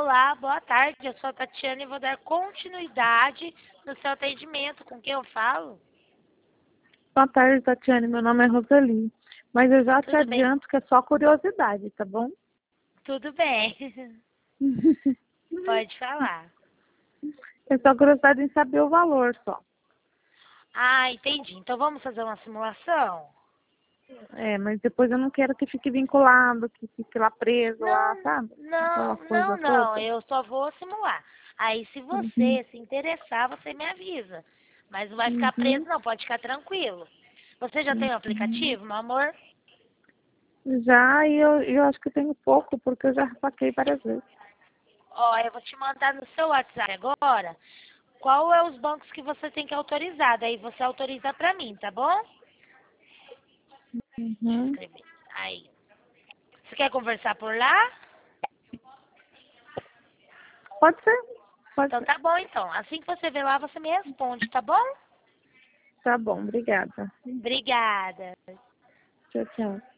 Olá, boa tarde. Eu sou a Tatiana e vou dar continuidade no seu atendimento. Com quem eu falo? Boa tarde, Tatiane. Meu nome é Roseli. Mas eu já te Tudo bem? adianto que é só curiosidade, tá bom? Tudo bem. Pode falar. É só curiosidade em saber o valor só. Ah, entendi. Então vamos fazer uma simulação? É, mas depois eu não quero que fique vinculado, que fique lá preso lá, Não, sabe? Aquela não, não, coisa não. toda. Eu só vou simular. Aí, se Uhum, você se interessar, você me avisa. Mas não vai ficar preso, uhum, não. Pode ficar tranquilo. Você já tem o uhum. aplicativo, meu amor? Já, e eu acho que tenho pouco, porque eu já saquei várias vezes. Ó, eu vou te mandar no seu WhatsApp agora qual é os bancos que você tem que autorizar. Daí você autoriza pra mim, tá bom? Deixa eu Uhum. escrever. Aí. Você quer conversar por lá? Pode ser, pode Então ser. tá bom, então. Assim que você vê lá, você me responde, tá bom? Tá bom, obrigada. Obrigada. Tchau, tchau.